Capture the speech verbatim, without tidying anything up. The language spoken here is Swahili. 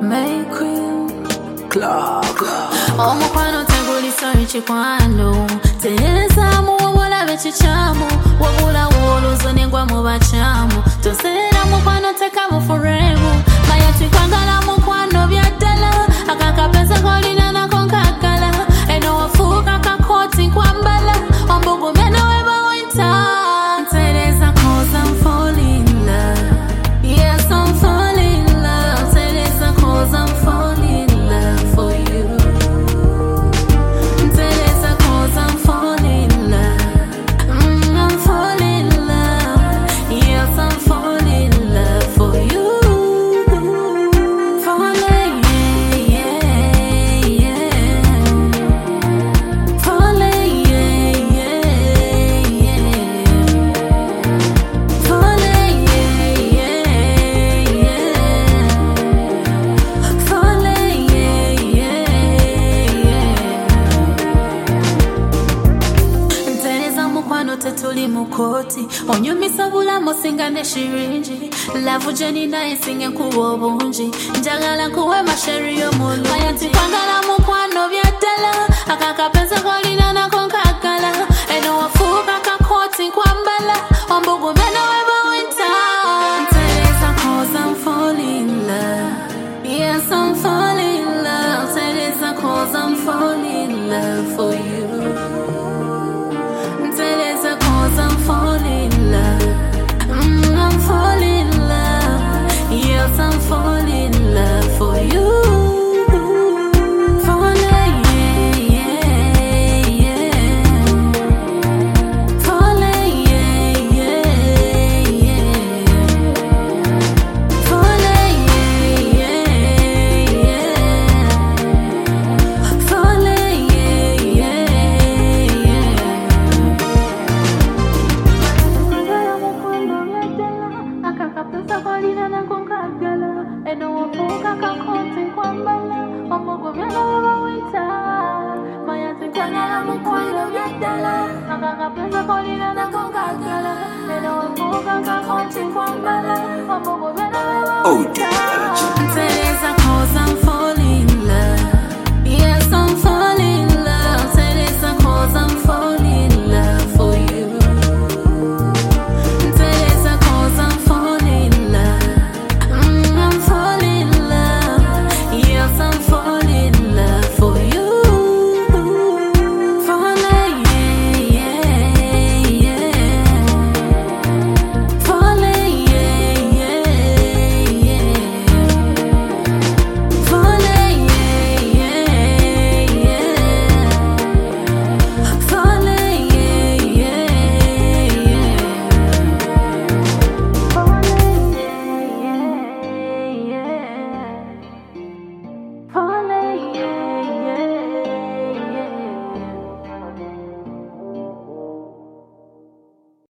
May Queen Clark. Omo kwano tenguli sorry chikwano. Teresa muwola bechichamu. Wabula wolo zonengwa mu bachamu. Tosera mu kwano teka mu forever. Mayati kwangala mu kwano byadala. Akakapesa kolina na konkakala. Eno wafuka kakoti kwambala. Ombugu mena weba winter. Teresa cause I'm falling in love. Yes, I'm falling in love. Teresa cause I'm falling in love for you. Teresa cause I'm falling in love. Mm, I'm falling in love. Yes, I'm falling in love for you. Falling, yeah, yeah, yeah. Falling, yeah, yeah, yeah. Falling, yeah, yeah, yeah. Falling, yeah, yeah, yeah. Teresa mukwano tetuli mukoti. Onyumisa bulamu singa ne shirinji. Lavu jeni na isinge kubo bunji. Njagala kuwe masheri yomulu. Mayati kwangala mukwano byadala. Akakapesa kolina na konkakala. Eno wafuka kakoti kwambala. Ombugu mena weba winter. Teresa cause I'm falling in love. Yes, I'm falling in love. Teresa cause I'm falling in love for you. Teresa cause I'm falling in love. Mm, I'm falling in love. Yes, I'm falling in love for you. Falling, yeah, yeah, yeah. Falling, yeah, yeah, yeah. Falling, yeah, yeah, yeah. Falling, yeah, yeah, yeah. Akakapesa kolina na konkagala. Eno wafuka kakoti kwambala. Ombugu mena weba winter. Mayati kwangala mukwano byadala. Akakapesa kolina na konkagala. Eno wafuka kakoti kwambala. Ombugu mena weba Oh, winter. dear.